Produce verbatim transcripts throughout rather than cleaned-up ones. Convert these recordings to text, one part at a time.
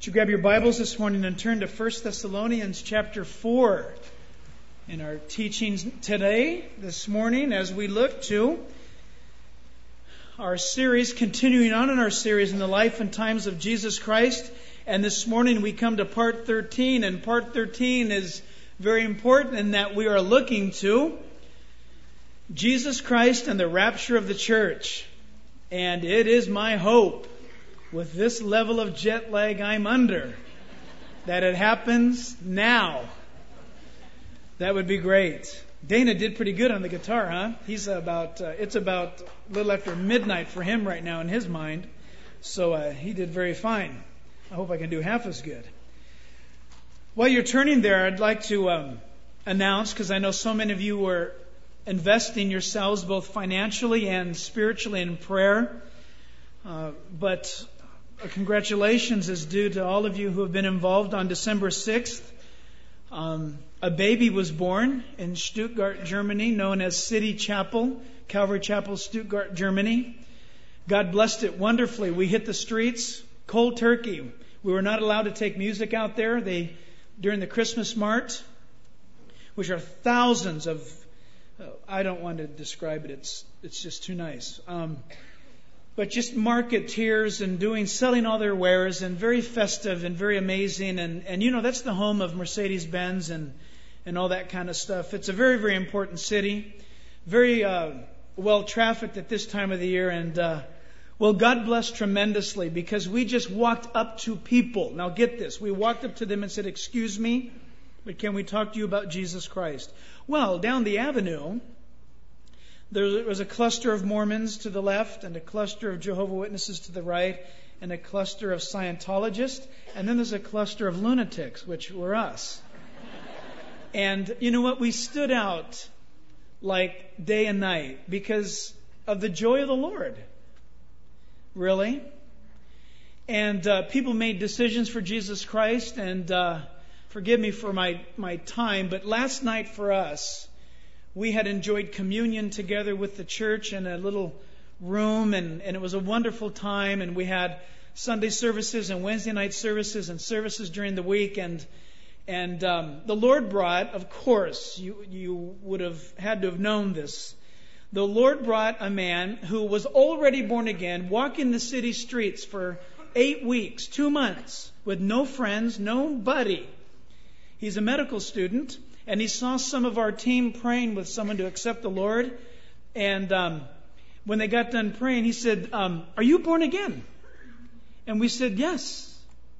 Would you grab your Bibles this morning and turn to First Thessalonians chapter four in our teachings today, this morning, as we look to our series, continuing on in our series in the life and times of Jesus Christ. And this morning we come to part thirteen, and part thirteen is very important in that we are looking to Jesus Christ and the rapture of the church. And it is my hope, with this level of jet lag I'm under, that it happens now. That would be great. Dana did pretty good on the guitar, huh? He's about, uh, it's about a little after midnight for him right now in his mind. So uh, he did very fine. I hope I can do half as good. While you're turning there, I'd like to um, announce, because I know so many of you are investing yourselves both financially and spiritually in prayer. Uh, but congratulations is due to all of you who have been involved. On December sixth, um, a baby was born in Stuttgart, Germany, known as City Chapel, Calvary Chapel, Stuttgart, Germany. God blessed it wonderfully. We hit the streets cold turkey. We were not allowed to take music out there. They, during the Christmas Mart, which are thousands of, uh, I don't want to describe it. It's it's just too nice. Um, But just marketeers and doing, selling all their wares, and very festive and very amazing. And, and you know, that's the home of Mercedes-Benz and, and all that kind of stuff. It's a very, very important city. Very uh, well trafficked at this time of the year. And, uh, well, God blessed tremendously, because we just walked up to people. Now get this. We walked up to them and said, "Excuse me, but can we talk to you about Jesus Christ?" Well, down the avenue, there was a cluster of Mormons to the left, and a cluster of Jehovah's Witnesses to the right, and a cluster of Scientologists, and then there's a cluster of lunatics, which were us. And you know what? We stood out like day and night because of the joy of the Lord. Really. And uh, people made decisions for Jesus Christ, and uh, forgive me for my, my time, but last night for us, we had enjoyed communion together with the church in a little room, and, and it was a wonderful time. And we had Sunday services and Wednesday night services and services during the week. And and um, the Lord brought, of course, you you would have had to have known this. The Lord brought a man who was already born again, walking the city streets for eight weeks, two months, with no friends, nobody. He's a medical student. And he saw some of our team praying with someone to accept the Lord. And um, when they got done praying, he said, um, "Are you born again?" And we said, "Yes."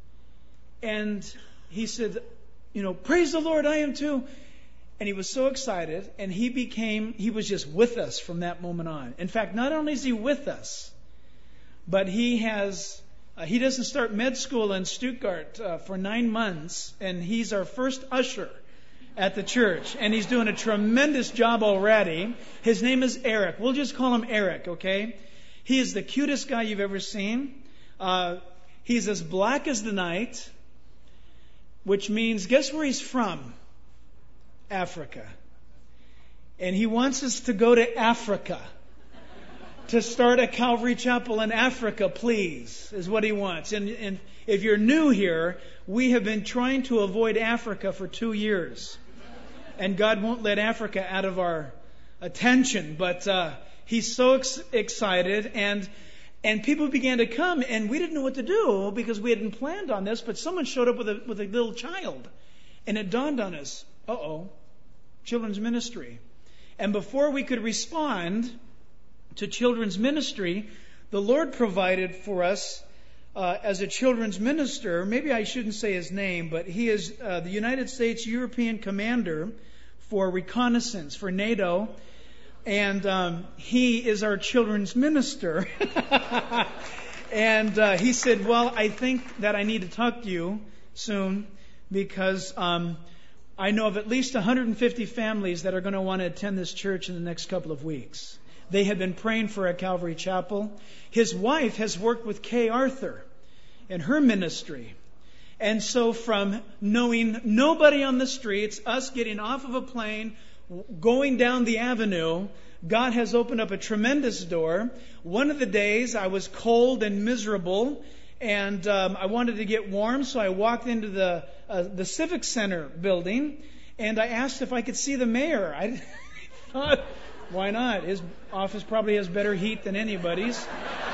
And he said, "You know, praise the Lord, I am too." And he was so excited. And he became, he was just with us from that moment on. In fact, not only is he with us, but he has, uh, he doesn't start med school in Stuttgart uh, for nine months. And he's our first usher at the church, and he's doing a tremendous job already. His name is Eric. We'll just call him Eric, okay? He is the cutest guy you've ever seen. Uh, he's as black as the night, which means, guess where he's from? Africa. And he wants us to go to Africa, to start a Calvary Chapel in Africa, please, is what he wants. And, and if you're new here, we have been trying to avoid Africa for two years. And God won't let Africa out of our attention. But uh, he's so ex- excited. And and people began to come. And we didn't know what to do because we hadn't planned on this. But someone showed up with a, with a little child. And it dawned on us, uh-oh, children's ministry. And before we could respond to children's ministry, the Lord provided for us uh, as a children's minister. Maybe I shouldn't say his name, but he is uh, the United States European Commander for Reconnaissance for NATO, and um, he is our children's minister. And uh, he said, "Well, I think that I need to talk to you soon because um, I know of at least one hundred fifty families that are going to want to attend this church in the next couple of weeks." They had been praying for a Calvary Chapel. His wife has worked with Kay Arthur in her ministry. And so from knowing nobody on the streets, us getting off of a plane, going down the avenue, God has opened up a tremendous door. One of the days I was cold and miserable, and um, I wanted to get warm, so I walked into the uh, the Civic Center building, and I asked if I could see the mayor. I thought, why not? His office probably has better heat than anybody's.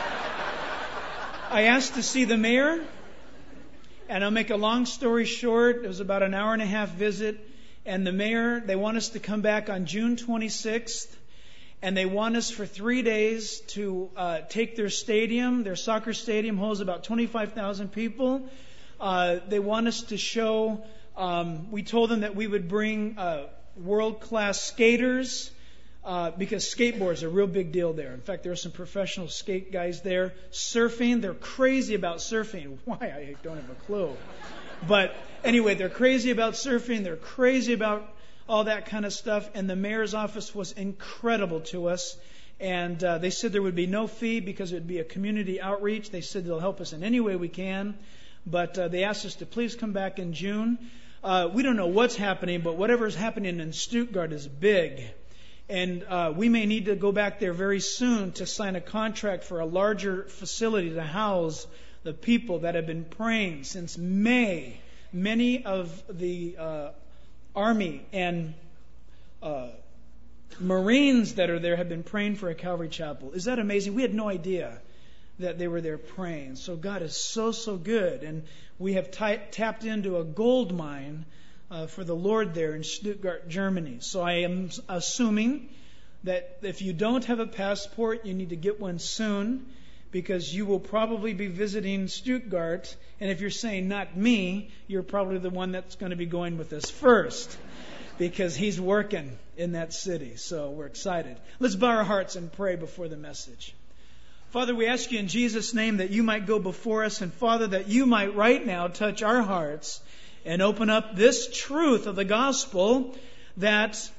I asked to see the mayor, and I'll make a long story short. It was about an hour and a half visit, and the mayor, they want us to come back on June twenty-sixth. And they want us for three days to uh, take their stadium. Their soccer stadium holds about twenty-five thousand people. Uh, they want us to show, um, we told them that we would bring uh, world-class skaters uh, because skateboards are a real big deal there. In fact, there are some professional skate guys there. Surfing, they're crazy about surfing. Why? I don't have a clue. But anyway, they're crazy about surfing. They're crazy about all that kind of stuff. And the mayor's office was incredible to us. And uh, they said there would be no fee because it would be a community outreach. They said they'll help us in any way we can. But uh, they asked us to please come back in June. Uh, we don't know what's happening, but whatever's happening in Stuttgart is big. And uh, we may need to go back there very soon to sign a contract for a larger facility to house the people that have been praying since May. Many of the uh, Army and uh, Marines that are there have been praying for a Calvary Chapel. Is that amazing? We had no idea that they were there praying. So God is so, so good. And we have t- tapped into a gold mine uh, for the Lord there in Stuttgart, Germany. So I am assuming that if you don't have a passport, you need to get one soon, because you will probably be visiting Stuttgart. And if you're saying, not me, you're probably the one that's going to be going with us first, because he's working in that city. So we're excited. Let's bow our hearts and pray before the message. Father, we ask you in Jesus' name that you might go before us, and Father, that you might right now touch our hearts and open up this truth of the gospel that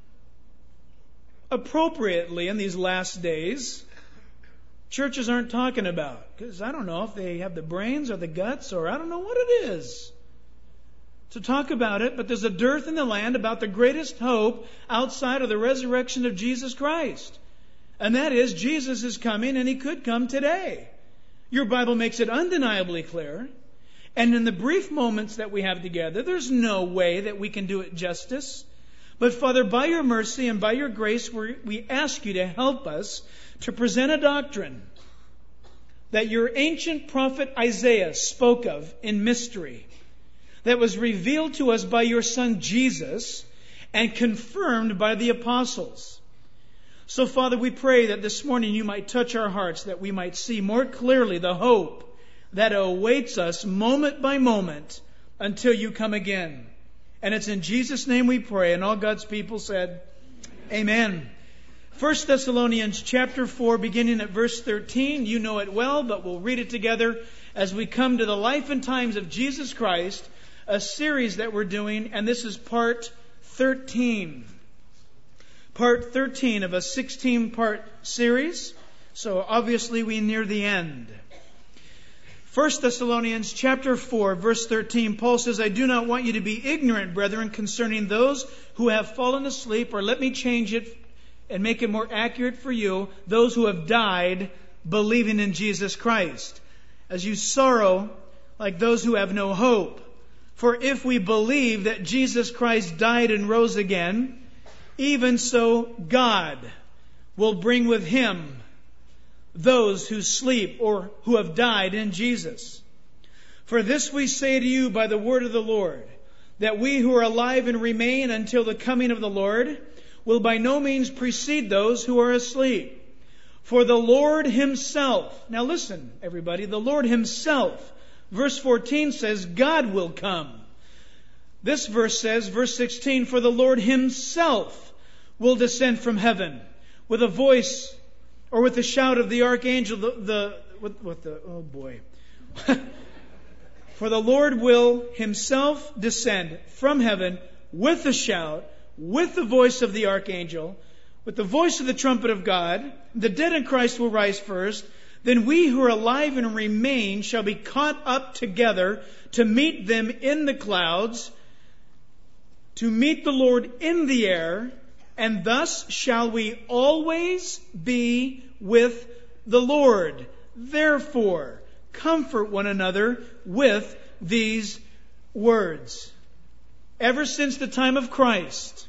appropriately in these last days churches aren't talking about. Because I don't know if they have the brains or the guts, or I don't know what it is to talk about it. But there's a dearth in the land about the greatest hope outside of the resurrection of Jesus Christ. And that is, Jesus is coming, and he could come today. Your Bible makes it undeniably clear. And in the brief moments that we have together, there's no way that we can do it justice. But Father, by your mercy and by your grace, we ask you to help us to present a doctrine that your ancient prophet Isaiah spoke of in mystery, that was revealed to us by your Son Jesus and confirmed by the apostles. So, Father, we pray that this morning you might touch our hearts, that we might see more clearly the hope that awaits us moment by moment until you come again. And it's in Jesus' name we pray. And all God's people said, Amen. First Thessalonians chapter four, beginning at verse thirteen. You know it well, but we'll read it together as we come to the life and times of Jesus Christ, a series that we're doing, and this is part thirteen. Part thirteen of a sixteen-part series. So obviously we near the end. First Thessalonians chapter four, verse thirteen, Paul says, I do not want you to be ignorant, brethren, concerning those who have fallen asleep, or let me change it and make it more accurate for you, those who have died believing in Jesus Christ. As you sorrow like those who have no hope. For if we believe that Jesus Christ died and rose again, even so God will bring with him those who sleep or who have died in Jesus. For this we say to you by the word of the Lord, that we who are alive and remain until the coming of the Lord will by no means precede those who are asleep. For the Lord himself, now listen everybody, the Lord himself, verse fourteen says God will come. This verse says, verse sixteen, for the Lord himself will descend from heaven with a voice, or with the shout of the archangel, the, the with, with the, oh boy. For the Lord will himself descend from heaven with a shout, with the voice of the archangel, with the voice of the trumpet of God. The dead in Christ will rise first. Then we who are alive and remain shall be caught up together to meet them in the clouds, to meet the Lord in the air, and thus shall we always be with the Lord. Therefore, comfort one another with these words. Ever since the time of Christ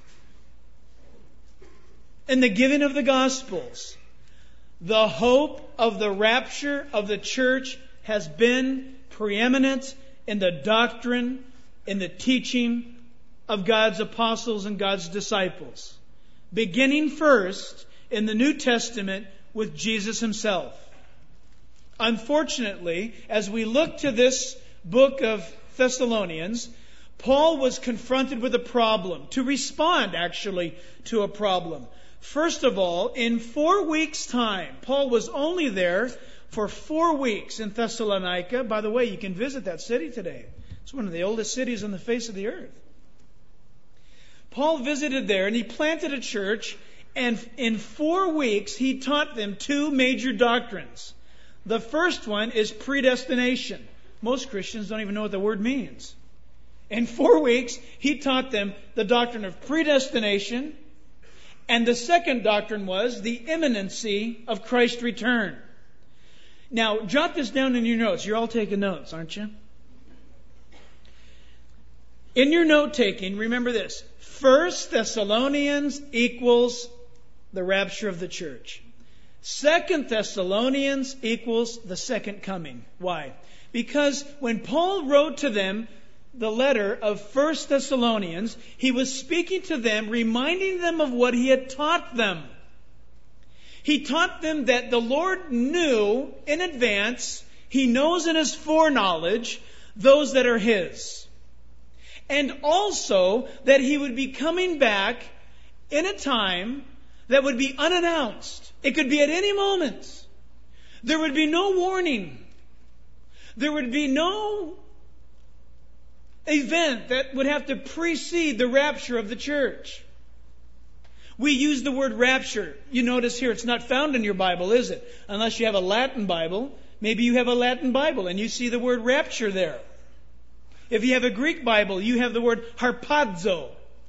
and the giving of the Gospels, the hope of the rapture of the church has been preeminent in the doctrine, in the teaching of God's apostles and God's disciples. Beginning first in the New Testament with Jesus Himself. Unfortunately, as we look to this book of Thessalonians, Paul was confronted with a problem, to respond actually to a problem. First of all, in four weeks' time, Paul was only there for four weeks in Thessalonica. By the way, you can visit that city today. It's one of the oldest cities on the face of the earth. Paul visited there and he planted a church, and in four weeks he taught them two major doctrines. The first one is predestination. Most Christians don't even know what the word means. In four weeks, he taught them the doctrine of predestination, and the second doctrine was the imminency of Christ's return. Now, jot this down in your notes. You're all taking notes, aren't you? In your note-taking, remember this. First Thessalonians equals the rapture of the church. Second Thessalonians equals the second coming. Why? Because when Paul wrote to them the letter of First Thessalonians, he was speaking to them, reminding them of what he had taught them. He taught them that the Lord knew in advance, He knows in His foreknowledge those that are His. And also that He would be coming back in a time that would be unannounced. It could be at any moment. There would be no warning. There would be no event that would have to precede the rapture of the church. We use the word rapture. You notice here it's not found in your Bible, is it? Unless you have a Latin Bible. Maybe you have a Latin Bible and you see the word rapture there. If you have a Greek Bible, you have the word harpazo.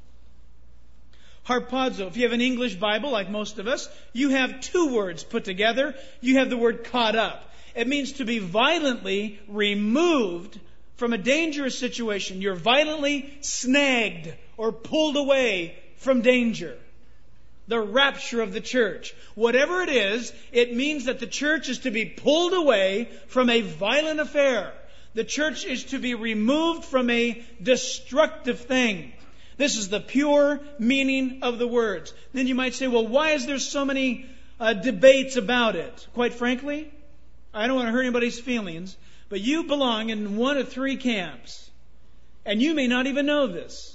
Harpazo. If you have an English Bible, like most of us, you have two words put together. You have the word caught up. It means to be violently removed from a dangerous situation. You're violently snagged or pulled away from danger. The rapture of the church. Whatever it is, it means that the church is to be pulled away from a violent affair. The church is to be removed from a destructive thing. This is the pure meaning of the words. Then you might say, well, why is there so many uh, debates about it? Quite frankly, I don't want to hurt anybody's feelings, but you belong in one of three camps. And you may not even know this.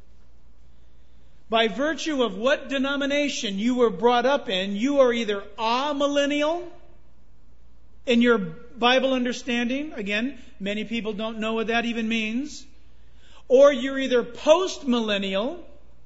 By virtue of what denomination you were brought up in, you are either amillennial in your Bible understanding. Again, many people don't know what that even means. Or you're either post-millennial,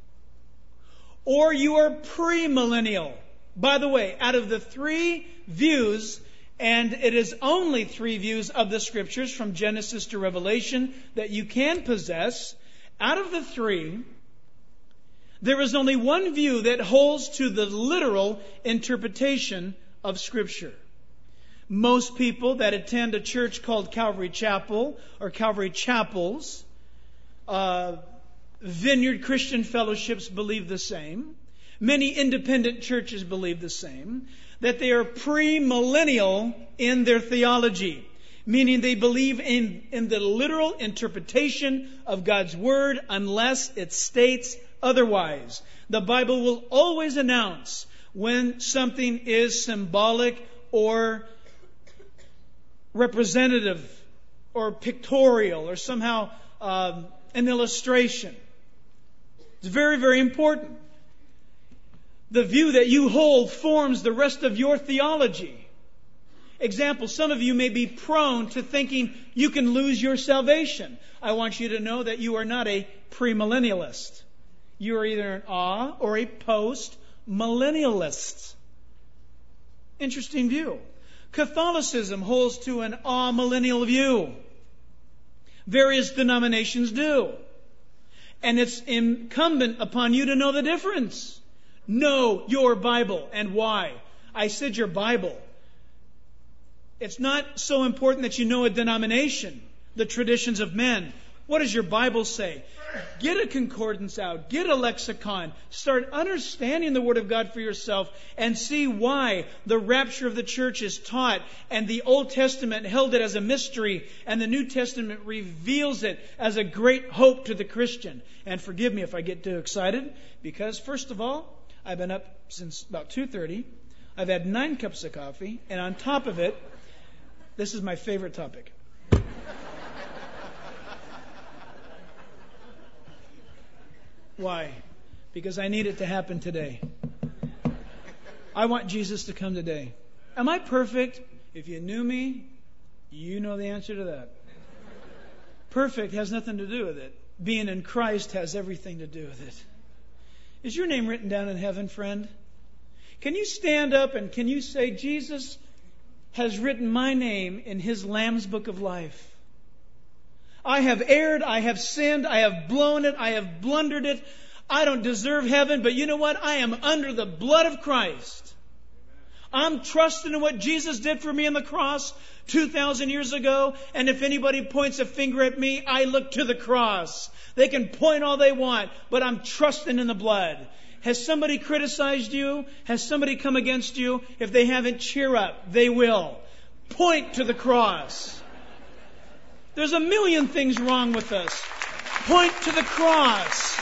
or you are premillennial. By the way, out of the three views, and it is only three views of the Scriptures from Genesis to Revelation that you can possess, out of the three, there is only one view that holds to the literal interpretation of Scripture. Most people that attend a church called Calvary Chapel or Calvary Chapels, uh, Vineyard Christian Fellowships believe the same. Many independent churches believe the same. That they are premillennial in their theology. Meaning they believe in, in the literal interpretation of God's Word unless it states otherwise. The Bible will always announce when something is symbolic or representative or pictorial or somehow um, an illustration. It's very, very important. The view that you hold forms the rest of your theology. Example, some of you may be prone to thinking you can lose your salvation. I want you to know that you are not a premillennialist. You are either an a or a post-millennialist. Interesting view. Catholicism holds to an amillennial view. Various denominations do. And it's incumbent upon you to know the difference. Know your Bible. And why? I said your Bible. It's not so important that you know a denomination, the traditions of men. What does your Bible say? Get a concordance out. Get a lexicon. Start understanding the Word of God for yourself and see why the rapture of the church is taught, and the Old Testament held it as a mystery, and the New Testament reveals it as a great hope to the Christian. And forgive me if I get too excited, because first of all, I've been up since about two thirty. I've had nine cups of coffee, and on top of it, this is my favorite topic. Why? Because I need it to happen today. I want Jesus to come today. Am I perfect? If you knew me, you know the answer to that. Perfect has nothing to do with it. Being in Christ has everything to do with it. Is your name written down in heaven, friend? Can you stand up and can you say, Jesus has written my name in His Lamb's Book of Life? I have erred, I have sinned, I have blown it, I have blundered it. I don't deserve heaven, but you know what? I am under the blood of Christ. I'm trusting in what Jesus did for me on the cross two thousand years ago. And if anybody points a finger at me, I look to the cross. They can point all they want, but I'm trusting in the blood. Has somebody criticized you? Has somebody come against you? If they haven't, cheer up. They will. Point to the cross. There's a million things wrong with us. Point to the cross.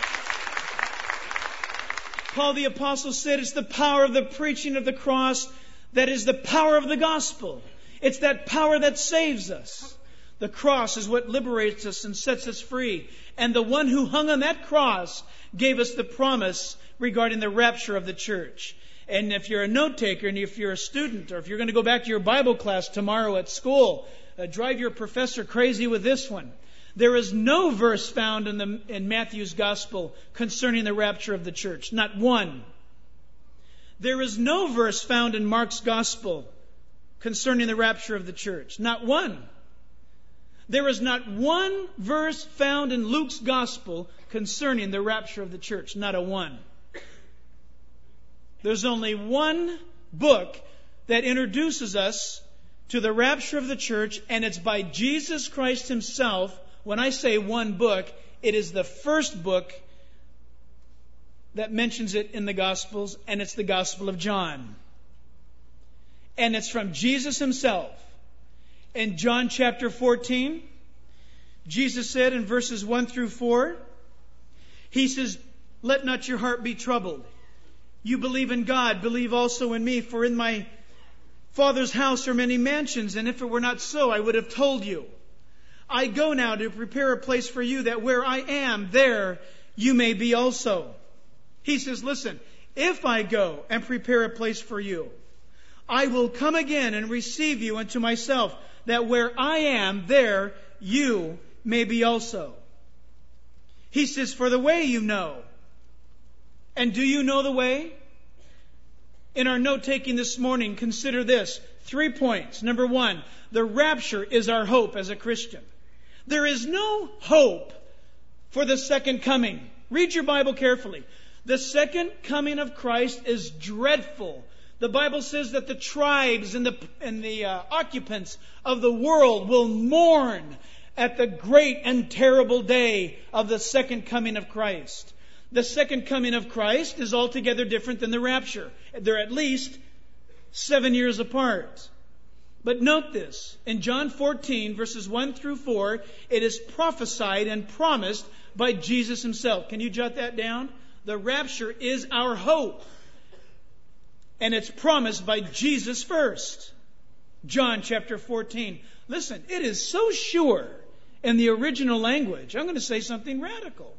Paul the Apostle said it's the power of the preaching of the cross that is the power of the gospel. It's that power that saves us. The cross is what liberates us and sets us free. And the one who hung on that cross gave us the promise regarding the rapture of the church. And if you're a note taker, and if you're a student, or if you're going to go back to your Bible class tomorrow at school, uh, drive your professor crazy with this one. There is no verse found in, the, in Matthew's Gospel concerning the rapture of the church. Not one. There is no verse found in Mark's Gospel concerning the rapture of the church. Not one. There is not one verse found in Luke's Gospel concerning the rapture of the church. Not a one. There's only one book that introduces us to the rapture of the church, and it's by Jesus Christ Himself. When I say one book, it is the first book that mentions it in the Gospels, and it's the Gospel of John. And it's from Jesus Himself. In John chapter fourteen, Jesus said in verses one through four, He says, "Let not your heart be troubled. You believe in God, believe also in me. For in my Father's house are many mansions, and if it were not so, I would have told you. I go now to prepare a place for you, that where I am, there you may be also." He says, listen, if I go and prepare a place for you, I will come again and receive you unto myself, that where I am, there you may be also. He says, for the way you know. And do you know the way? In our note-taking this morning, consider this. Three points. Number one, the rapture is our hope as a Christian. There is no hope for the second coming. Read your Bible carefully. The second coming of Christ is dreadful. The Bible says that the tribes and the, and the uh, occupants of the world will mourn at the great and terrible day of the second coming of Christ. The second coming of Christ is altogether different than the rapture. They're at least seven years apart. But note this. In John fourteen, verses one through four, it is prophesied and promised by Jesus Himself. Can you jot that down? The rapture is our hope. And it's promised by Jesus first. John chapter fourteen. Listen, it is so sure in the original language. I'm going to say something radical.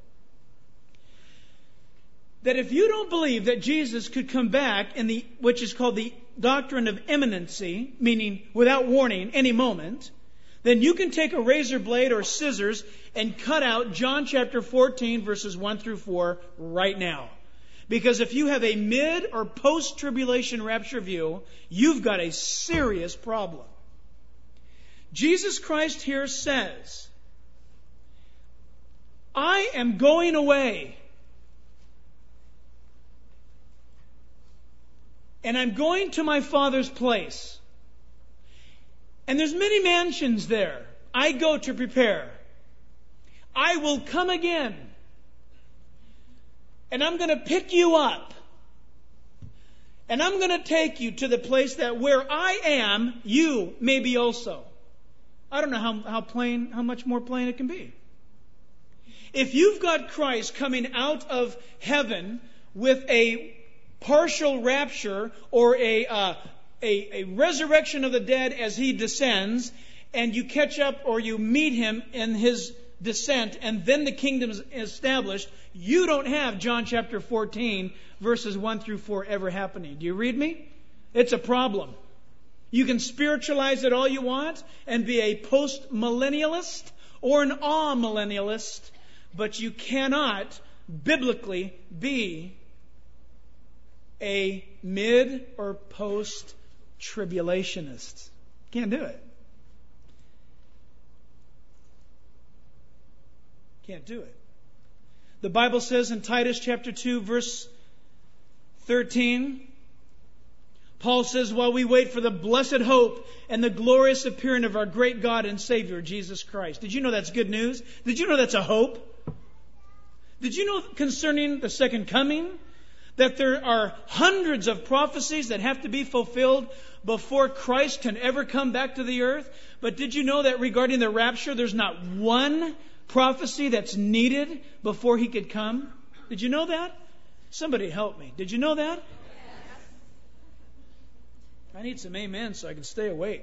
That if you don't believe that Jesus could come back in the, which is called the doctrine of imminency, meaning without warning, any moment, then you can take a razor blade or scissors and cut out John chapter fourteen, verses one through four right now. Because if you have a mid or post-tribulation rapture view, you've got a serious problem. Jesus Christ here says, I am going away. And I'm going to my Father's place. And there's many mansions there. I go to prepare. I will come again. And I'm going to pick you up. And I'm going to take you to the place that where I am, you may be also. I don't know how, how plain, how much more plain it can be. If you've got Christ coming out of heaven with a partial rapture or a, uh, a, a resurrection of the dead as he descends, and you catch up or you meet him in his descent, and then the kingdom is established, you don't have John chapter fourteen, verses one through four ever happening. Do you read me? It's a problem. You can spiritualize it all you want and be a post-millennialist or an amillennialist, but you cannot biblically be a mid or post-tribulationist. Can't do it. Can't do it. The Bible says in Titus chapter two, verse thirteen, Paul says, while we wait for the blessed hope and the glorious appearing of our great God and Savior, Jesus Christ. Did you know that's good news? Did you know that's a hope? Did you know concerning the second coming that there are hundreds of prophecies that have to be fulfilled before Christ can ever come back to the earth? But did you know that regarding the rapture, there's not one prophecy that's needed before he could come? Did you know that? Somebody help me. Did you know that? I need some amen so I can stay awake.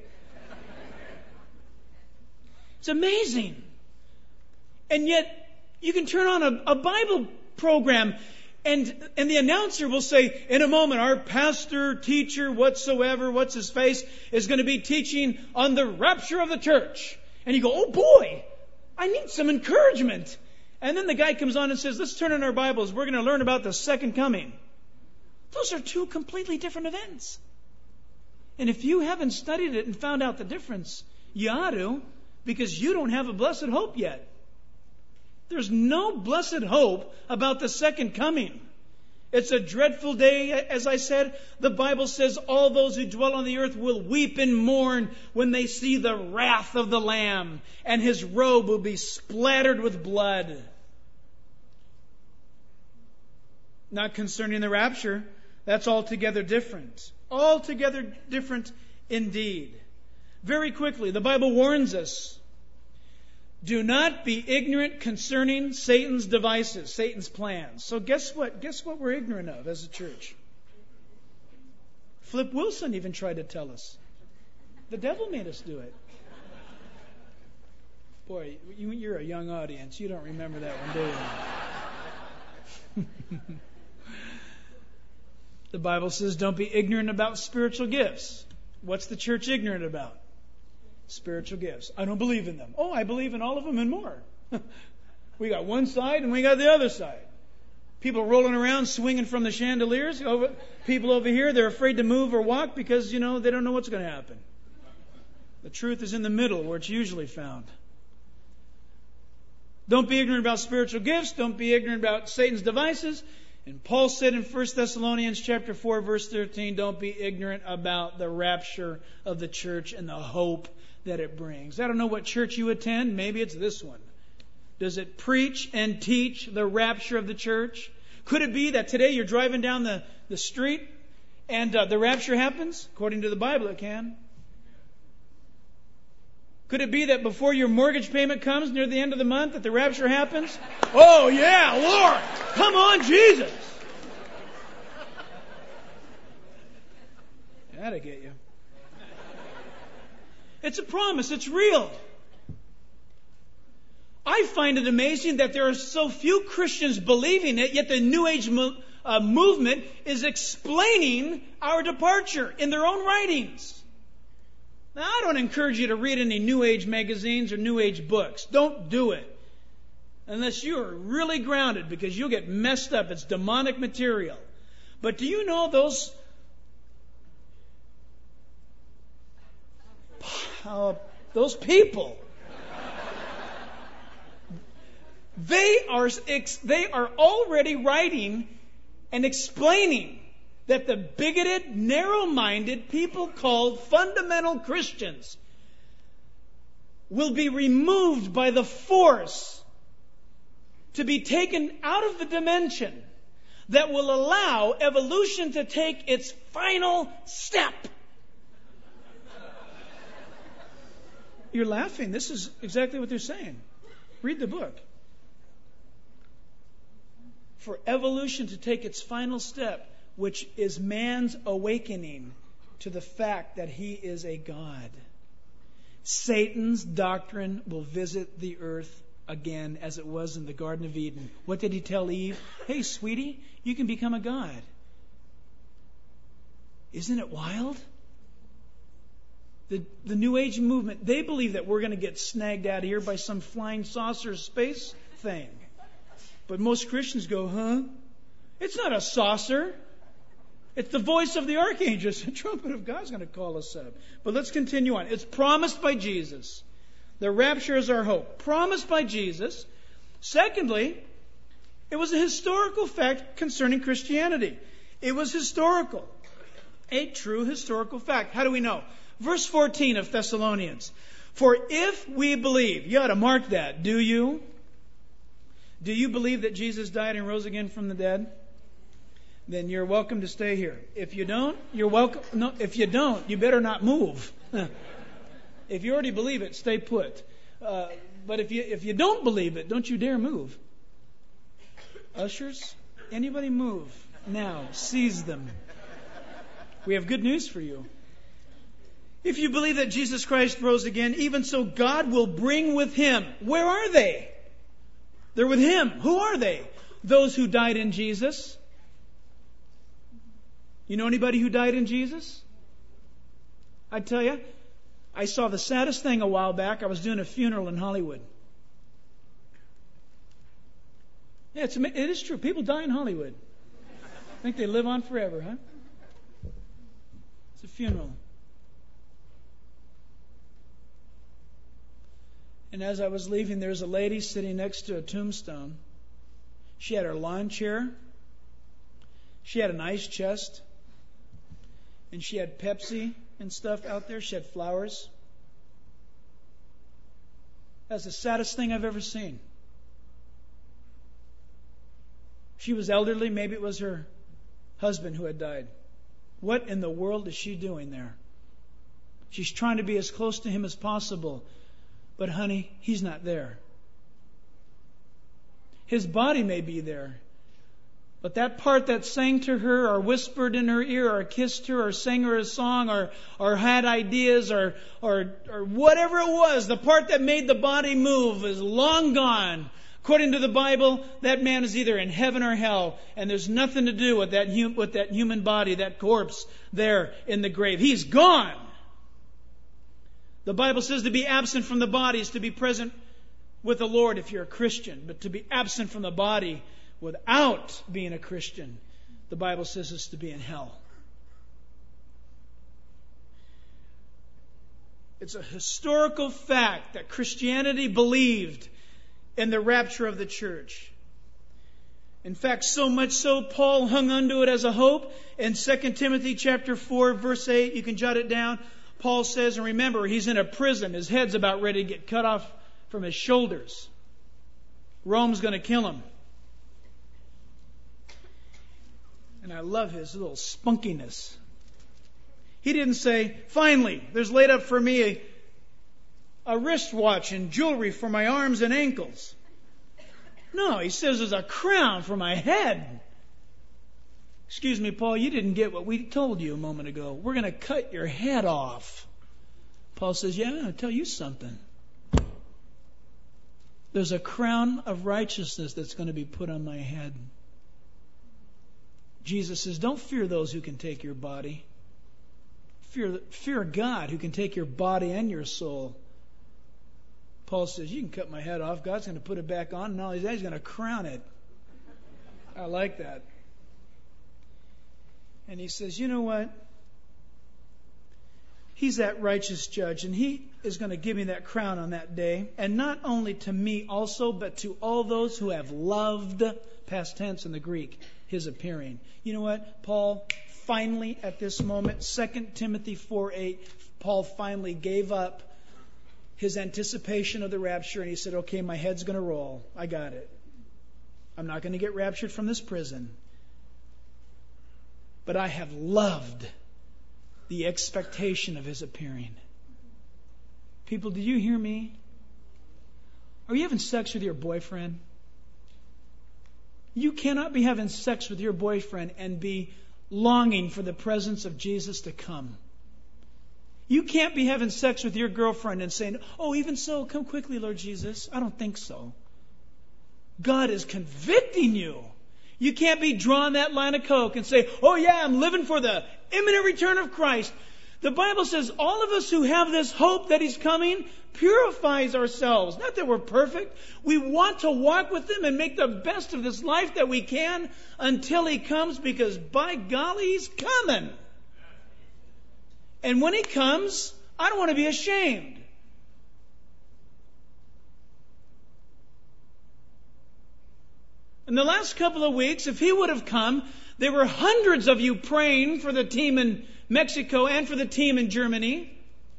It's amazing. And yet, you can turn on a, a Bible program and, and the announcer will say, in a moment, our pastor, teacher, whatsoever, what's his face, is going to be teaching on the rapture of the church. And you go, oh boy, I need some encouragement. And then the guy comes on and says, let's turn in our Bibles. We're going to learn about the second coming. Those are two completely different events. And if you haven't studied it and found out the difference, you ought to, because you don't have a blessed hope yet. There's no blessed hope about the second coming. It's a dreadful day, as I said. The Bible says all those who dwell on the earth will weep and mourn when they see the wrath of the Lamb, and his robe will be splattered with blood. Not concerning the rapture. That's altogether different. Altogether different indeed. Very quickly, the Bible warns us. Do not be ignorant concerning Satan's devices, Satan's plans. So guess what? Guess what we're ignorant of as a church? Flip Wilson even tried to tell us. The devil made us do it. Boy, you, you're a young audience. You don't remember that one, do you? The Bible says don't be ignorant about spiritual gifts. What's the church ignorant about? Spiritual gifts. I don't believe in them. Oh, I believe in all of them and more. We got one side and we got the other side. People rolling around swinging from the chandeliers. Over, people over here, they're afraid to move or walk because, you know, they don't know what's going to happen. The truth is in the middle where it's usually found. Don't be ignorant about spiritual gifts. Don't be ignorant about Satan's devices. And Paul said in First Thessalonians chapter four, verse thirteen, don't be ignorant about the rapture of the church and the hope that it brings. I don't know what church you attend. Maybe it's this one. Does it preach and teach the rapture of the church? Could it be that today you're driving down the, the street and uh, the rapture happens? According to the Bible, it can. Could it be that before your mortgage payment comes near the end of the month that the rapture happens? Oh yeah, Lord! Come on, Jesus! That'll get you. It's a promise. It's real. I find it amazing that there are so few Christians believing it, yet the New Age mo- uh, movement is explaining our departure in their own writings. Now, I don't encourage you to read any New Age magazines or New Age books. Don't do it. Unless you are really grounded, because you'll get messed up. It's demonic material. But do you know those uh, those people? They are they are already writing and explaining that the bigoted, narrow-minded people called fundamental Christians will be removed by the force to be taken out of the dimension that will allow evolution to take its final step. You're laughing. This is exactly what they're saying. Read the book. For evolution to take its final step, which is man's awakening to the fact that he is a God. Satan's doctrine will visit the earth again as it was in the Garden of Eden. What did he tell Eve? Hey, sweetie, you can become a god. Isn't it wild? The, the New Age movement, they believe that we're going to get snagged out of here by some flying saucer space thing. But most Christians go, huh? It's not a saucer. It's the voice of the archangel. The trumpet of God's going to call us up. But let's continue on. It's promised by Jesus. The rapture is our hope. Promised by Jesus. Secondly, it was a historical fact concerning Christianity. It was historical. A true historical fact. How do we know? Verse fourteen of Thessalonians. For if we believe, you ought to mark that, do you? Do you believe that Jesus died and rose again from the dead? Then you're welcome to stay here. If you don't, you're welcome. No, if you don't, you better not move. If you already believe it, stay put. Uh, but if you if you don't believe it, don't you dare move. Ushers, anybody move now? Seize them. We have good news for you. If you believe that Jesus Christ rose again, even so God will bring with Him. Where are they? They're with Him. Who are they? Those who died in Jesus. You know anybody who died in Jesus? I tell you, I saw the saddest thing a while back. I was doing a funeral in Hollywood. Yeah, it's, it is true. People die in Hollywood. I think they live on forever, huh? It's a funeral. And as I was leaving, there was a lady sitting next to a tombstone. She had her lawn chair. She had an ice chest. And she had Pepsi and stuff out there. She had flowers. That's the saddest thing I've ever seen. She was elderly. Maybe it was her husband who had died. What in the world is she doing there? She's trying to be as close to him as possible. But honey, he's not there. His body may be there. But that part that sang to her or whispered in her ear or kissed her or sang her a song or, or had ideas or, or, or whatever it was, the part that made the body move is long gone. According to the Bible, that man is either in heaven or hell, and there's nothing to do with that, hum, with that human body, that corpse there in the grave. He's gone. The Bible says to be absent from the body is to be present with the Lord if you're a Christian. But to be absent from the body without being a Christian, the Bible says is to be in hell. It's a historical fact that Christianity believed in the rapture of the church. In fact, so much so, Paul hung onto it as a hope. In Second Timothy chapter four, verse eight, you can jot it down. Paul says, and remember, he's in a prison. His head's about ready to get cut off from his shoulders. Rome's going to kill him. And I love his little spunkiness. He didn't say, finally, there's laid up for me a, a wristwatch and jewelry for my arms and ankles. No, he says there's a crown for my head. Excuse me, Paul, you didn't get what we told you a moment ago. We're going to cut your head off. Paul says, yeah, I'll tell you something. There's a crown of righteousness that's going to be put on my head. Jesus says, don't fear those who can take your body. Fear, fear God who can take your body and your soul. Paul says, you can cut my head off. God's going to put it back on, and all he's going to crown it. I like that. And he says, you know what? He's that righteous judge, and he is going to give me that crown on that day. And not only to me also, but to all those who have loved, past tense in the Greek, his appearing. You know what? Paul finally, at this moment, Second Timothy four eight, Paul finally gave up his anticipation of the rapture, and he said, okay, my head's going to roll. I got it. I'm not going to get raptured from this prison. But I have loved the expectation of his appearing. People, do you hear me? Are you having sex with your boyfriend? You cannot be having sex with your boyfriend and be longing for the presence of Jesus to come. You can't be having sex with your girlfriend and saying, oh, even so, come quickly, Lord Jesus. I don't think so. God is convicting you. You can't be drawing that line of coke and say, oh yeah, I'm living for the imminent return of Christ. The Bible says all of us who have this hope that He's coming purifies ourselves. Not that we're perfect. We want to walk with Him and make the best of this life that we can until He comes, because by golly, He's coming. And when He comes, I don't want to be ashamed. In the last couple of weeks, if He would have come, there were hundreds of you praying for the team in Mexico and for the team in Germany.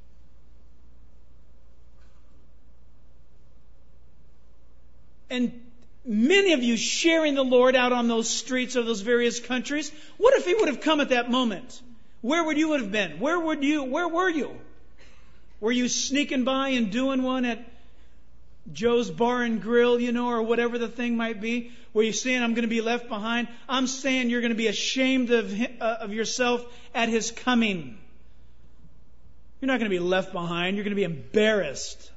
And many of you sharing the Lord out on those streets of those various countries. What if He would have come at that moment? Where would you have been? Where would you? Where were you? Were you sneaking by and doing one at Joe's Bar and Grill, you know, or whatever the thing might be? Were you saying, I'm going to be left behind? I'm saying you're going to be ashamed of, uh, of yourself at His coming. You're not going to be left behind. You're going to be embarrassed.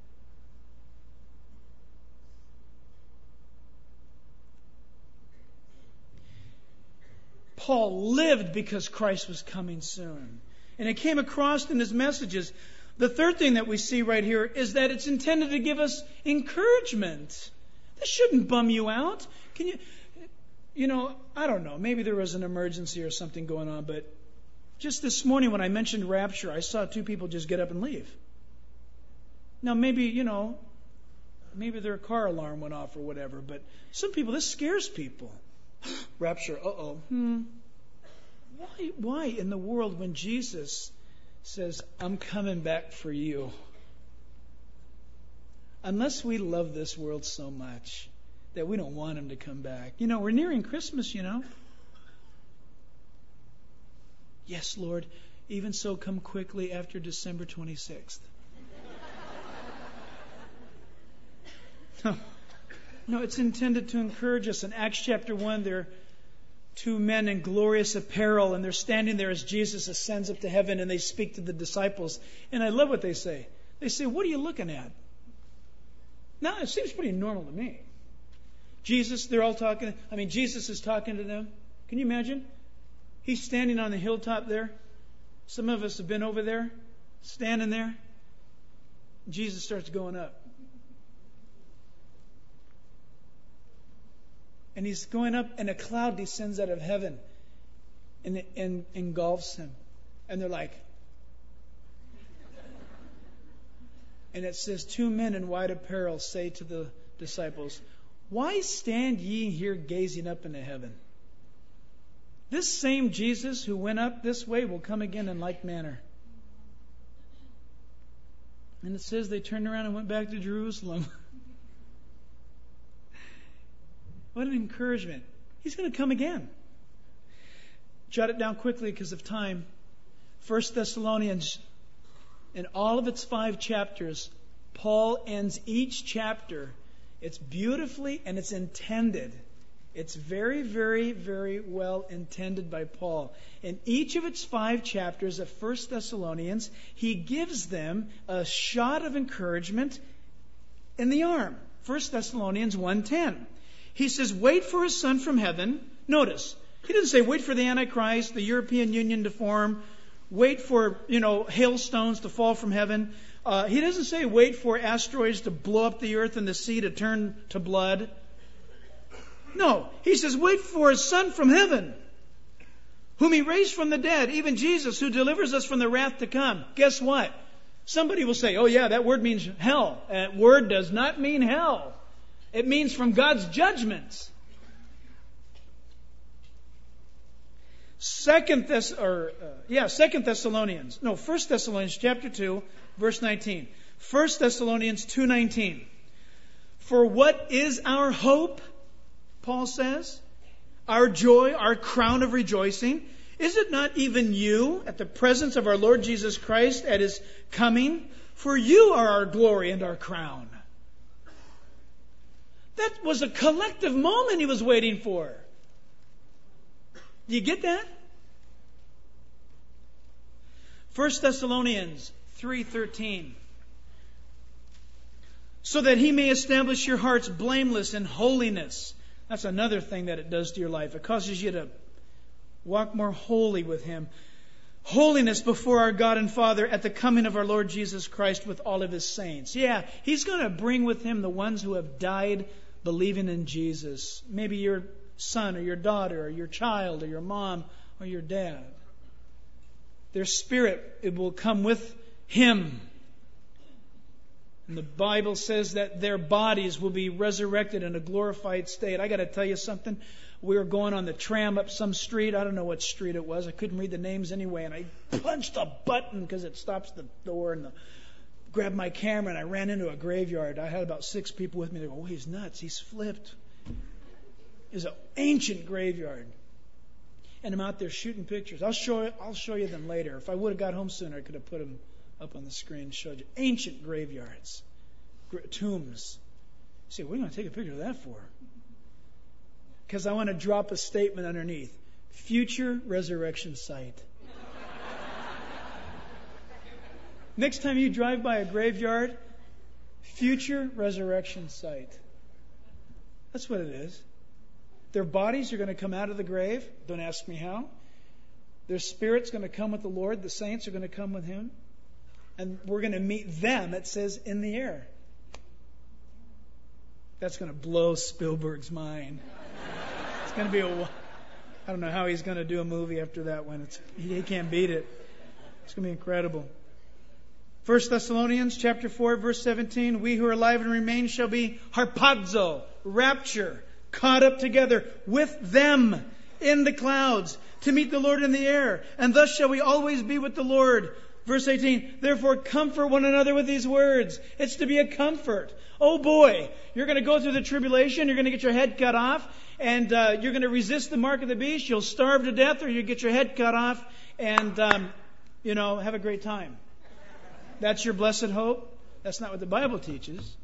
Paul lived because Christ was coming soon. And it came across in his messages. The third thing that we see right here is that it's intended to give us encouragement. This shouldn't bum you out. Can you, you know, I don't know. Maybe there was an emergency or something going on, but just this morning when I mentioned rapture, I saw two people just get up and leave. Now maybe, you know, maybe their car alarm went off or whatever, but some people, this scares people. Rapture, uh-oh. Hmm. Why, why in the world when Jesus says, I'm coming back for you? Unless we love this world so much that we don't want Him to come back. You know, we're nearing Christmas, you know. Yes, Lord, even so come quickly after December twenty-sixth. No. No, it's intended to encourage us. In Acts chapter one, there are two men in glorious apparel, and they're standing there as Jesus ascends up to heaven, and they speak to the disciples. And I love what they say. They say, what are you looking at? Now, it seems pretty normal to me. Jesus, they're all talking. I mean, Jesus is talking to them. Can you imagine? He's standing on the hilltop there. Some of us have been over there, standing there. Jesus starts going up. And He's going up, and a cloud descends out of heaven and, and engulfs Him. And they're like, and it says, two men in white apparel say to the disciples, why stand ye here gazing up into heaven? This same Jesus who went up this way will come again in like manner. And it says they turned around and went back to Jerusalem. What an encouragement. He's going to come again. Jot it down quickly because of time. First Thessalonians, in all of its five chapters, Paul ends each chapter. It's beautifully and it's intended. It's very, very, very well intended by Paul. In each of its five chapters of First Thessalonians, he gives them a shot of encouragement in the arm. First Thessalonians one ten. He says, wait for His Son from heaven. Notice, he doesn't say wait for the Antichrist, the European Union to form, wait for, you know, hailstones to fall from heaven. Uh, he doesn't say wait for asteroids to blow up the earth and the sea to turn to blood. No, he says wait for His Son from heaven, whom He raised from the dead, even Jesus, who delivers us from the wrath to come. Guess what? Somebody will say, oh yeah, that word means hell. That word does not mean hell. It means from God's judgments. Second Thess or uh, yeah, Second Thessalonians. No, First Thessalonians chapter two, verse nineteen. First Thessalonians two nineteen. For what is our hope, Paul says? Our joy, our crown of rejoicing? Is it not even you at the presence of our Lord Jesus Christ at His coming? For you are our glory and our crown. That was a collective moment he was waiting for. Do you get that? First Thessalonians three thirteen. So that He may establish your hearts blameless in holiness. That's another thing that it does to your life. It causes you to walk more holy with Him. Holiness before our God and Father at the coming of our Lord Jesus Christ with all of His saints. Yeah, He's going to bring with Him the ones who have died believing in Jesus. Maybe your son or your daughter or your child or your mom or your dad. Their spirit, it will come with Him. And the Bible says that their bodies will be resurrected in a glorified state. I got to tell you something. We were going on the tram up some street. I don't know what street it was. I couldn't read the names anyway. And I punched a button because it stops the door. And the, grabbed my camera and I ran into a graveyard. I had about six people with me. They go, oh, he's nuts. He's flipped. It's an ancient graveyard. And I'm out there shooting pictures. I'll show, I'll show you them later. If I would have got home sooner, I could have put them up on the screen and showed you. Ancient graveyards. Tombs. You say, what are you going to take a picture of that for? Because I want to drop a statement underneath. Future resurrection site. Next time you drive by a graveyard, future resurrection site. That's what it is. Their bodies are going to come out of the grave. Don't ask me how. Their spirit's going to come with the Lord. The saints are going to come with Him. And we're going to meet them, it says, in the air. That's going to blow Spielberg's mind. It's going to be a... I don't know how he's going to do a movie after that one. It's, he can't beat it. It's going to be incredible. First Thessalonians chapter four, verse seventeen. We who are alive and remain shall be harpazo, rapture, caught up together with them in the clouds to meet the Lord in the air. And thus shall we always be with the Lord. Verse eighteen, therefore comfort one another with these words. It's to be a comfort. Oh boy, you're going to go through the tribulation. You're going to get your head cut off. And uh, you're going to resist the mark of the beast. You'll starve to death or you get your head cut off. And, um, you know, have a great time. That's your blessed hope. That's not what the Bible teaches.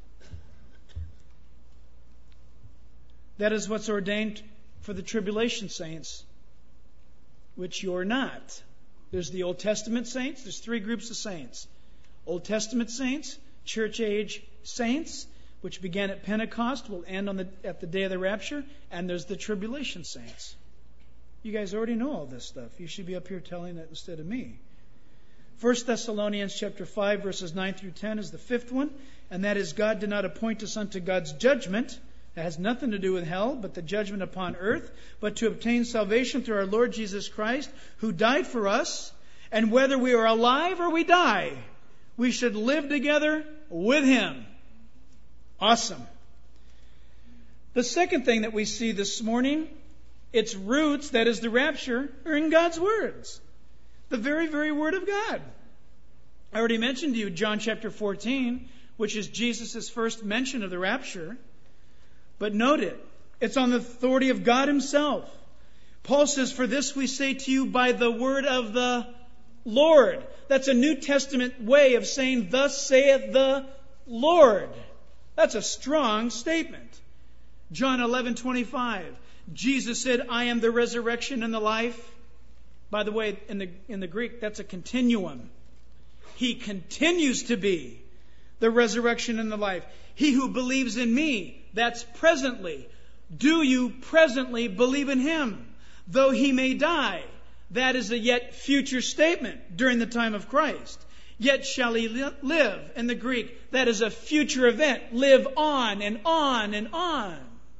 That is what's ordained for the tribulation saints, which you're not. There's the Old Testament saints. There's three groups of saints. Old Testament saints, church age saints, which began at Pentecost, will end on the at the day of the rapture, and there's the tribulation saints. You guys already know all this stuff. You should be up here telling it instead of me. First Thessalonians chapter five, verses nine through ten is the fifth one, and that is God did not appoint us unto God's judgment. It has nothing to do with hell, but the judgment upon earth, but to obtain salvation through our Lord Jesus Christ, who died for us, and whether we are alive or we die, we should live together with Him. Awesome. The second thing that we see this morning, its roots, that is the rapture, are in God's words. The very, very Word of God. I already mentioned to you John chapter fourteen, which is Jesus' first mention of the rapture. But note it. It's on the authority of God Himself. Paul says, for this we say to you by the word of the Lord. That's a New Testament way of saying, thus saith the Lord. That's a strong statement. John eleven twenty-five. Jesus said, I am the resurrection and the life. By the way, in the, in the Greek, that's a continuum. He continues to be the resurrection and the life. He who believes in me, that's presently. Do you presently believe in Him? Though He may die. That is a yet future statement during the time of Christ. Yet shall He li- live. In the Greek, that is a future event. Live on and on and on.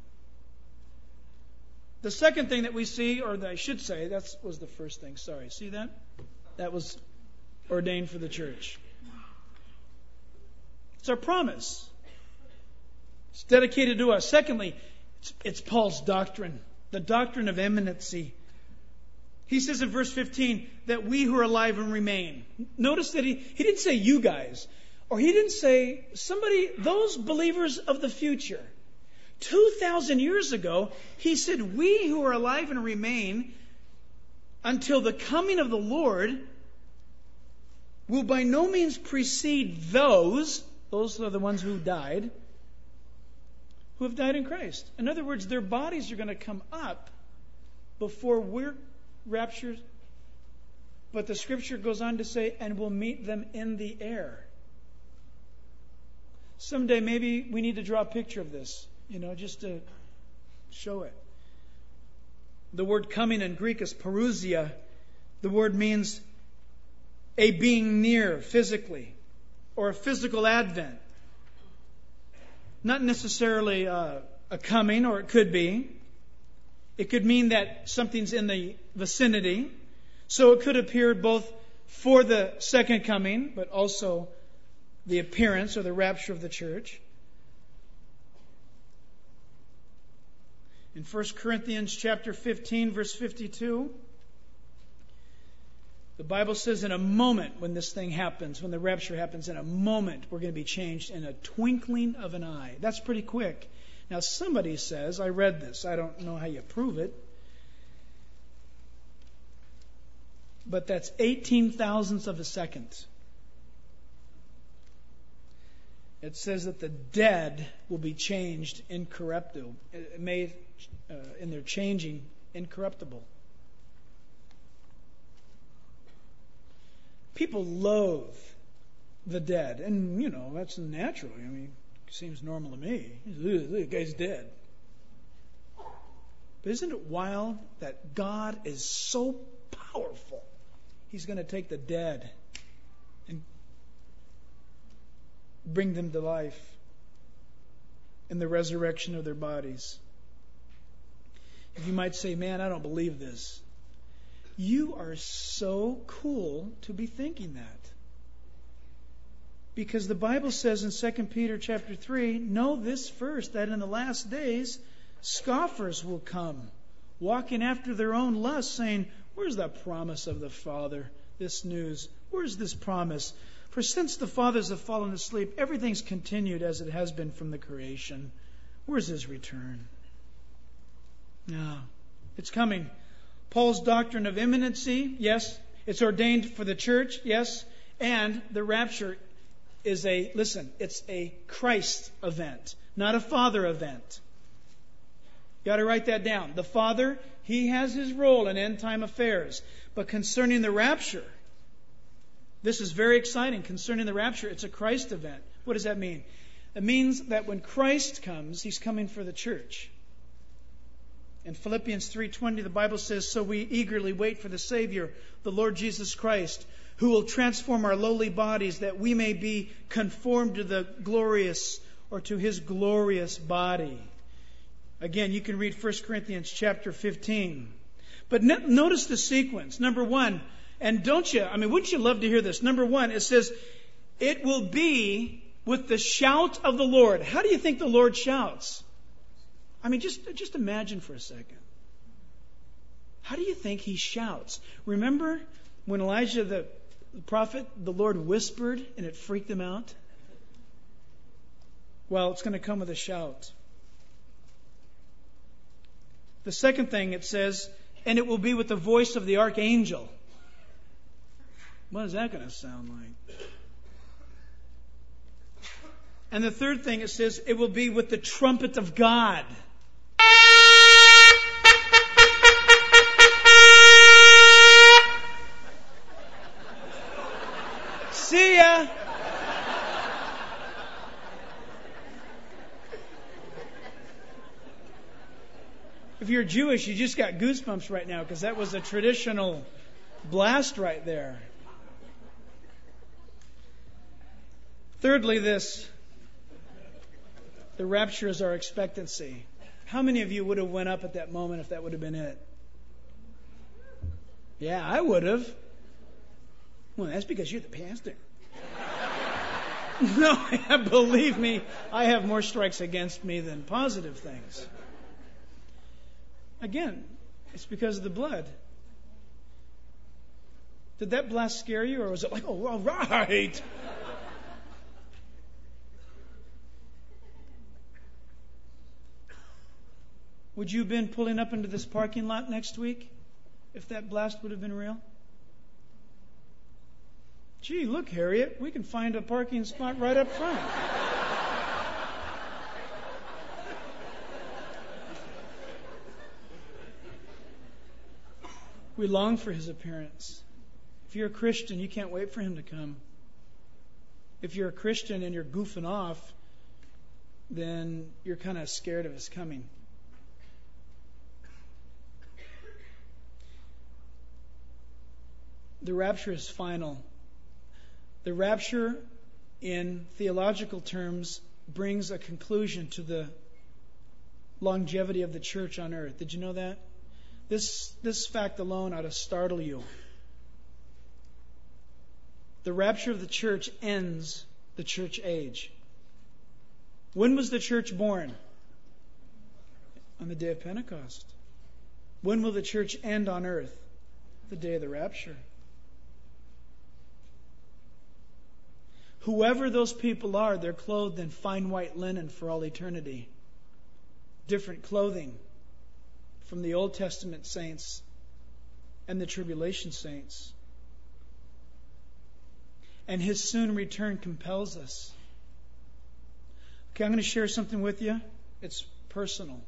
The second thing that we see, or that I should say, that was the first thing. Sorry, see that? That was ordained for the church. It's our promise. It's dedicated to us. Secondly, it's, it's Paul's doctrine, the doctrine of imminency. He says in verse fifteen that we who are alive and remain. Notice that he, he didn't say you guys. Or he didn't say, somebody, those believers of the future. two thousand years ago, he said, we who are alive and remain until the coming of the Lord will by no means precede those, those are the ones who died, who have died in Christ. In other words, their bodies are going to come up before we're raptured. But the scripture goes on to say, and we'll meet them in the air. Someday maybe we need to draw a picture of this, you know, just to show it. The word coming in Greek is parousia. The word means a being near physically, or a physical advent. Not necessarily uh, a coming, or it could be. It could mean that something's in the vicinity. So it could appear both for the second coming, but also the appearance or the rapture of the church. In First Corinthians chapter fifteen, verse fifty-two, the Bible says in a moment when this thing happens, when the rapture happens, in a moment we're going to be changed in a twinkling of an eye. That's pretty quick. Now somebody says, I read this, I don't know how you prove it, but that's eighteen thousandths of a second. It says that the dead will be changed incorruptible. It may, uh, in their changing, incorruptible. People loathe the dead. And, you know, that's natural. I mean, it seems normal to me. The guy's dead. But isn't it wild that God is so powerful? He's going to take the dead and bring them to life in the resurrection of their bodies. If you might say, man, I don't believe this. You are so cool to be thinking that. Because the Bible says in Second Peter chapter three, know this first, that in the last days scoffers will come, walking after their own lusts, saying, where's the promise of the Father? This news. Where's this promise? For since the fathers have fallen asleep, everything's continued as it has been from the creation. Where's His return? No, it's coming. Paul's doctrine of imminency, yes. It's ordained for the church, yes. And the rapture is a, listen, it's a Christ event, not a Father event. You got to write that down. The Father, He has His role in end time affairs. But concerning the rapture, this is very exciting. Concerning the rapture, it's a Christ event. What does that mean? It means that when Christ comes, He's coming for the church. In Philippians three twenty, the Bible says, so we eagerly wait for the Savior, the Lord Jesus Christ, who will transform our lowly bodies that we may be conformed to the glorious, or to His glorious body. Again, you can read First Corinthians chapter fifteen. But no, notice the sequence. Number one, and don't you, I mean, wouldn't you love to hear this? Number one, it says, it will be with the shout of the Lord. How do you think the Lord shouts? I mean, just, just imagine for a second. How do you think He shouts? Remember when Elijah the prophet, the Lord whispered and it freaked him out? Well, it's going to come with a shout. The second thing it says, and it will be with the voice of the archangel. What is that going to sound like? And the third thing it says, it will be with the trumpet of God. See ya! If you're Jewish, you just got goosebumps right now because that was a traditional blast right there. Thirdly, this, the rapture is our expectancy. How many of you would have went up at that moment if that would have been it? Yeah, I would have. Well, that's because you're the pastor. No, believe me, I have more strikes against me than positive things. Again, it's because of the blood. Did that blast scare you, or was it like, oh, all right? Would you have been pulling up into this parking lot next week if that blast would have been real? Gee, look, Harriet, we can find a parking spot right up front. We long for His appearance. If you're a Christian, you can't wait for Him to come. If you're a Christian and you're goofing off, then you're kind of scared of His coming. The rapture is final. The rapture, in theological terms, brings a conclusion to the longevity of the church on earth. Did you know that? This, this fact alone ought to startle you. The rapture of the church ends the church age. When was the church born? On the day of Pentecost. When will the church end on earth? The day of the rapture. Whoever those people are, they're clothed in fine white linen for all eternity. Different clothing from the Old Testament saints and the tribulation saints. And His soon return compels us. Okay, I'm going to share something with you. It's personal.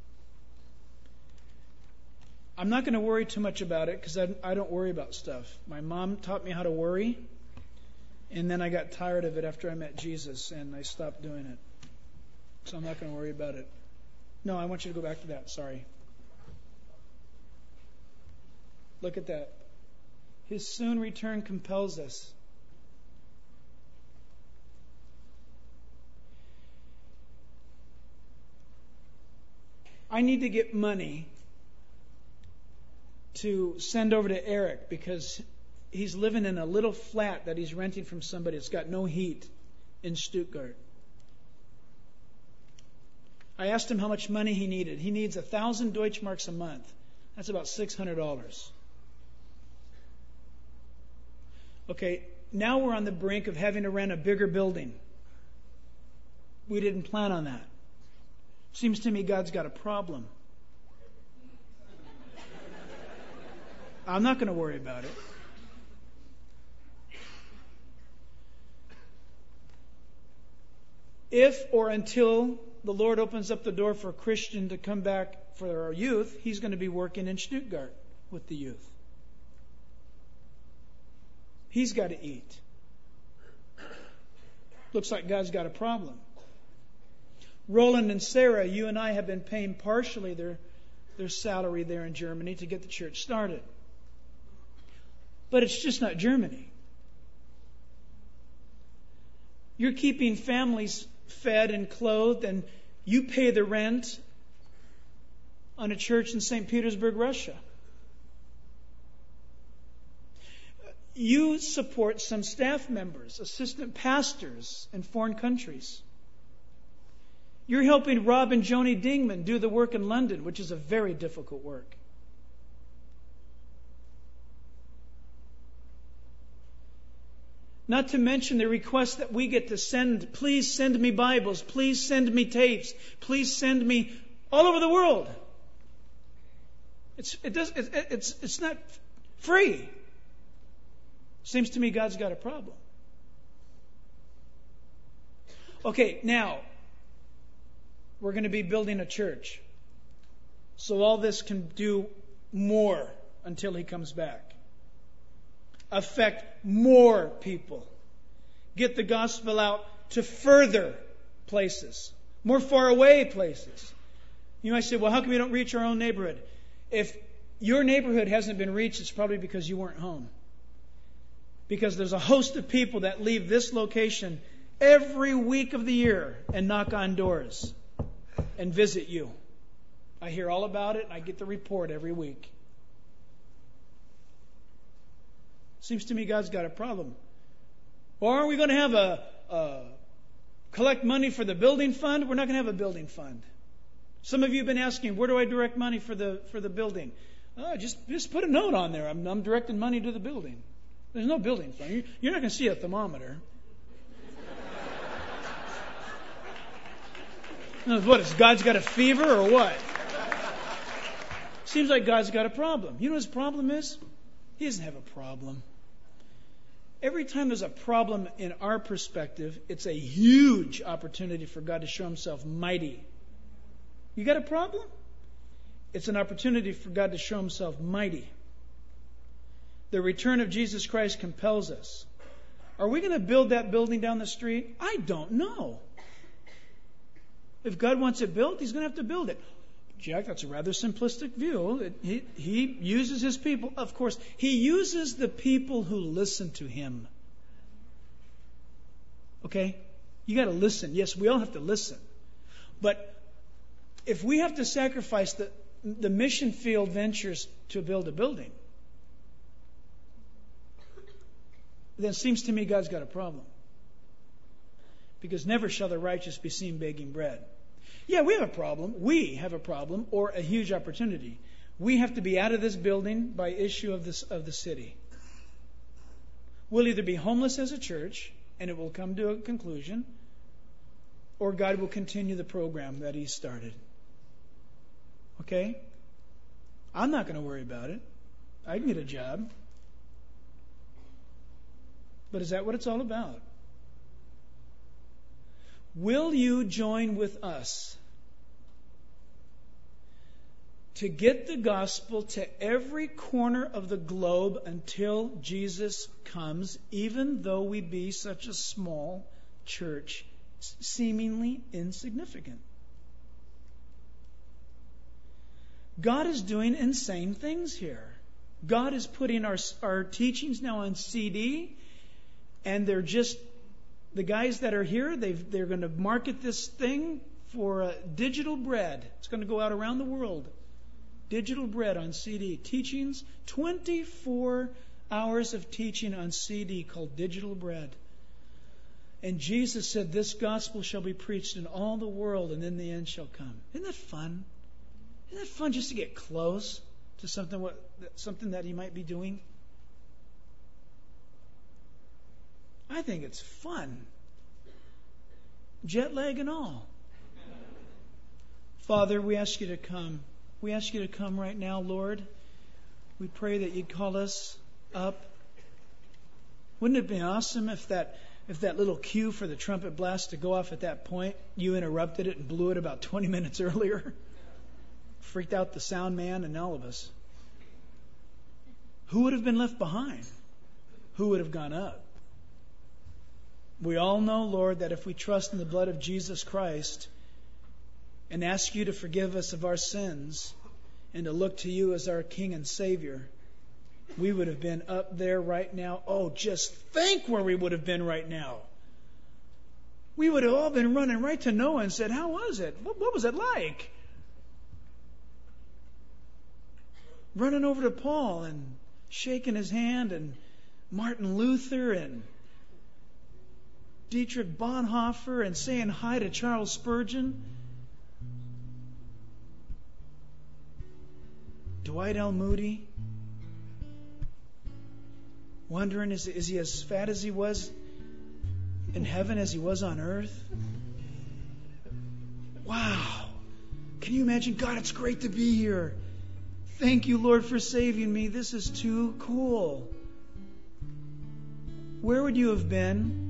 I'm not going to worry too much about it because I, I don't worry about stuff. My mom taught me how to worry. And then I got tired of it after I met Jesus, and I stopped doing it. So I'm not going to worry about it. No, I want you to go back to that. Sorry. Look at that. His soon return compels us. I need to get money to send over to Eric because he's living in a little flat that he's renting from somebody. It's got no heat in Stuttgart. I asked him how much money he needed. He needs a thousand Deutschmarks a month. That's about six hundred dollars. Okay, now we're on the brink of having to rent a bigger building. We didn't plan on that. Seems to me God's got a problem. I'm not going to worry about it. If or until the Lord opens up the door for a Christian to come back for our youth, He's going to be working in Stuttgart with the youth. He's got to eat. Looks like God's got a problem. Roland and Sarah, you and I have been paying partially their, their salary there in Germany to get the church started. But it's just not Germany. You're keeping families fed and clothed, and you pay the rent on a church in Saint Petersburg, Russia. You support some staff members, assistant pastors in foreign countries. You're helping Rob and Joni Dingman do the work in London, which is a very difficult work. Not to mention the request that we get to send, please send me Bibles, please send me tapes, please send me all over the world. It's, it does, it, it's, it's not free. Seems to me God's got a problem. Okay, now, we're going to be building a church. So all this can do more until He comes back. Affect more people. Get the gospel out to further places, more far away places. You might say, well, how come we don't reach our own neighborhood? If your neighborhood hasn't been reached, it's probably because you weren't home. Because there's a host of people that leave this location every week of the year and knock on doors and visit you. I hear all about it, and I get the report every week. Seems to me God's got a problem. Or are we going to have a, a collect money for the building fund? We're not going to have a building fund. Some of you have been asking, where do I direct money for the for the building? Oh, just just put a note on there. I'm, I'm directing money to the building. There's no building fund. You're not going to see a thermometer. What is God's got a fever or what? Seems like God's got a problem. You know what his problem is? He doesn't have a problem. Every time there's a problem in our perspective, it's a huge opportunity for God to show himself mighty. You got a problem? It's an opportunity for God to show himself mighty. The return of Jesus Christ compels us. Are we going to build that building down the street? I don't know. If God wants it built, he's going to have to build it. Jack, that's a rather simplistic view. He, he uses his people. Of course, he uses the people who listen to him. Okay? You got to listen. Yes, we all have to listen. But if we have to sacrifice the, the mission field ventures to build a building, then it seems to me God's got a problem. Because never shall the righteous be seen begging bread. Yeah, we have a problem. We have a problem or a huge opportunity. We have to be out of this building by issue of this of the city. We'll either be homeless as a church, and it will come to a conclusion, or God will continue the program that he started. Okay? I'm not going to worry about it. I can get a job. But is that what it's all about? Will you join with us to get the gospel to every corner of the globe until Jesus comes, even though we be such a small church, seemingly insignificant? God is doing insane things here. God is putting our, our teachings now on C D, and they're just the guys that are here, they've, they're going to market this thing for uh, digital bread. It's going to go out around the world. Digital bread on C D. Teachings, twenty-four hours of teaching on C D called digital bread. And Jesus said, this gospel shall be preached in all the world, and then the end shall come. Isn't that fun? Isn't that fun just to get close to something, what, something that he might be doing? I think it's fun. Jet lag and all. Father, we ask you to come. We ask you to come right now, Lord. We pray that you'd call us up. Wouldn't it be awesome if that if that little cue for the trumpet blast to go off at that point, you interrupted it and blew it about twenty minutes earlier? Freaked out the sound man and all of us. Who would have been left behind? Who would have gone up? We all know, Lord, that if we trust in the blood of Jesus Christ and ask you to forgive us of our sins and to look to you as our King and Savior, we would have been up there right now. Oh, just think where we would have been right now. We would have all been running right to Noah and said, how was it? What, what was it like? Running over to Paul and shaking his hand, and Martin Luther and Dietrich Bonhoeffer, and saying hi to Charles Spurgeon, Dwight L. Moody, wondering, is, is he as fat as he was in heaven as he was on earth? Wow. Can you imagine? God, it's great to be here. Thank you, Lord, for saving me. This is too cool. Where would you have been?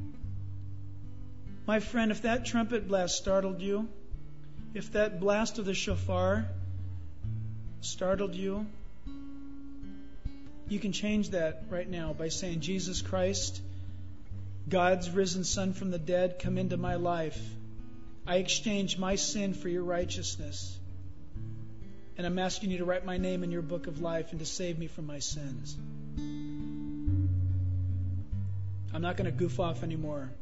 My friend, if that trumpet blast startled you, if that blast of the shofar startled you, you can change that right now by saying, Jesus Christ, God's risen Son from the dead, come into my life. I exchange my sin for your righteousness. And I'm asking you to write my name in your book of life and to save me from my sins. I'm not going to goof off anymore.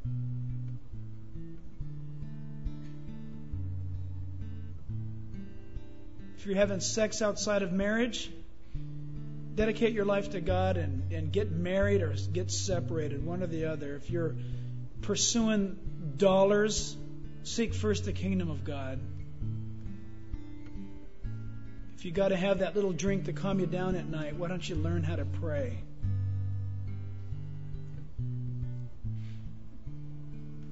If you're having sex outside of marriage, dedicate your life to God and, and get married or get separated, one or the other. If you're pursuing dollars, seek first the kingdom of God. If you got to have that little drink to calm you down at night, why don't you learn how to pray?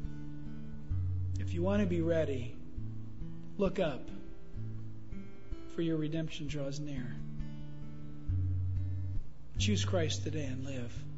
If you want to be ready, look up. for your redemption draws near. Choose Christ today and live.